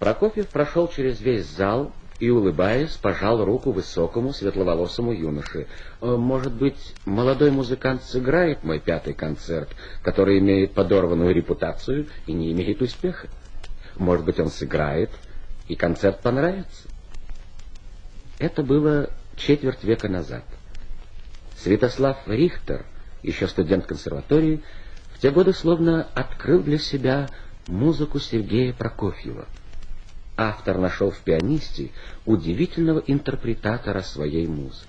Прокофьев прошел через весь зал и, улыбаясь, пожал руку высокому светловолосому юноше. «Может быть, молодой музыкант сыграет мой 5-й концерт, который имеет подорванную репутацию и не имеет успеха? Может быть, он сыграет, и концерт понравится?» Это было четверть века назад. Святослав Рихтер, еще студент консерватории, в те годы словно открыл для себя музыку Сергея Прокофьева. Автор нашел в пианисте удивительного интерпретатора своей музыки.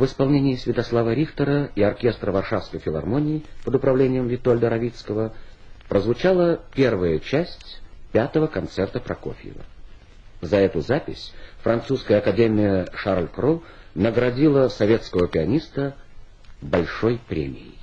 исполнении Святослава Рихтера и оркестра Варшавской филармонии под управлением Витольда Равицкого прозвучала первая часть пятого концерта Прокофьева. За эту запись французская академия Шарль Кро наградила советского пианиста большой премией.